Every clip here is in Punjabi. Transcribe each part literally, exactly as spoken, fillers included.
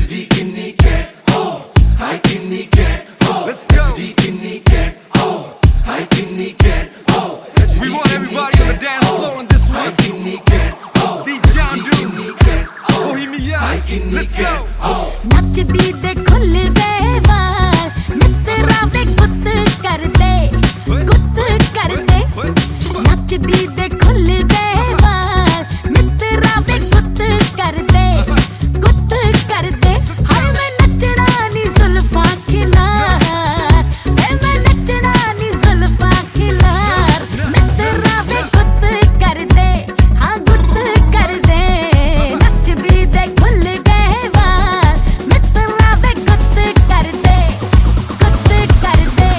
ਨੱਚਦੀ ਕਿੰਨੀ ਕੈਂਟ ਓ ਹਾਈ ਕਿੰਨੀ ਕੈਂਟ ਓ ਨੱਚਦੀ ਕਿੰਨੀ ਕੈਂਟ ਓ ਹਾਈ ਕਿੰਨੀ ਕੈਂਟ ਓ We want everybody on the dance floor on this one. ਕਿੰਨੀ ਕੈਂਟ ਓ Deep down, dude. Bohemia. Let's go. ਨੱਚਦੀ ਦੇ ਖੁੱਲਦੇ ਵਾਲ ਮਿੱਤਰਾਂ ਵੇ ਗੁੱਤ ਕਰਦੇ ਗੁੱਤ ਕਰਦੇ ਨੱਚਦੀ ਦੇ ਖੁੱਲਦੇ ਵਾਲ ਮਿੱਤਰਾਂ ਵੇ ਗੁੱਤ ਕਰਦੇ ਗੁੱਤ ਕਰਦੇ ਹਾਏ ਮੈਂ ਨੱਚਣਾ ਨੀ ਜ਼ੁਲਫਾਂ ਖਿਲਾਰ ਵੇ ਮੈਂ ਨੱਚਣਾ ਨੀ ਜ਼ੁਲਫਾਂ ਖਿਲਾਰ ਮਿੱਤਰਾਂ ਵੇ ਗੁੱਤ ਕਰਦੇ ਹਾਂ ਗੁੱਤ ਕਰਦੇ ਨੱਚਦੀ ਦੇ ਖੁੱਲਦੇ ਵਾਲ ਮਿੱਤਰਾਂ ਵੇ ਗੁੱਤ ਕਰਦੇ ਗੁੱਤ ਕਰਦੇ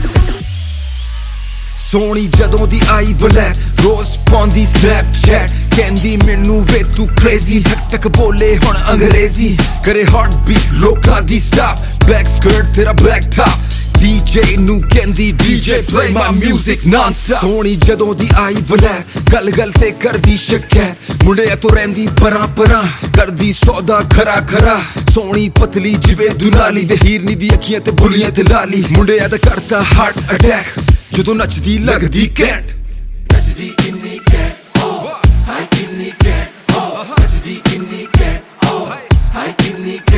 ਸੋਹਣੀ ਜਦੋਂ ਦੀ ਆਈ ਬਲੈਕ ਰੋਜ਼ ਪਾਉਂਦੀ ਸਨੈਪਚੈਟ ਕਹਿੰਦੀ ਮੈਨੂੰ ਵੇ ਤੂੰ ਕ੍ਰੇਜ਼ੀ ਟਕ ਟਕ ਬੋਲੇ ਹੁਣ ਅੰਗਰੇਜ਼ੀ ਕਰੇ ਹਾਰਟ ਬੀਟ ਲੋਕਾਂ ਦੀ ਸਟਾਪ ਬਲੈਕ ਸਕਰਟ ਤੇਰਾ ਬਲੈਕ ਟਾਪ ਡੀਜੇ ਨੂੰ ਕਹਿੰਦੀ DJ play my music non stop ਸੋਹਣੀ ਜਦੋਂ ਦੀ ਆਈ ਬਲੈਕ ਗੱਲ ਗੱਲ ਤੇ ਕਰਦੀ ਸ਼ਿਕਾਇਤ ਮੁੰਡਿਆਂ ਤੋਂ ਰਹਿੰਦੀ ਪਰਾਂ ਪਰਾਂ ਕਰਦੀ ਸੌਦਾ ਖਰਾ ਖਰਾ ਸੋਹਣੀ ਪਤਲੀ ਜਿਵੇਂ ਦੁਨਾਲੀ ਦੇ ਹੀਰਨੀ ਦੀ ਅੱਖੀਆਂ ਤੇ ਬੁਲੀਆਂ ਤੇ ਲਾਲੀ ਮੁੰਡਿਆਂ ਦਾ ਕਰਤਾ ਹਾਰਟ ਅਟੈਕ ਜਦੋਂ ਨੱਚਦੀ ਲੱਗਦੀ ਕੈਂਟ ਨੱਚਦੀ ਕਿੰਨੀ ਕੈਂਟ ਓ ਹਾਈ ਕਿੰਨੀ ਕੈਂਟ ਓ ਨੱਚਦੀ ਕਿੰਨੀ ਕੈਂਟ ਓ ਹਾਈ ਕਿੰਨੀ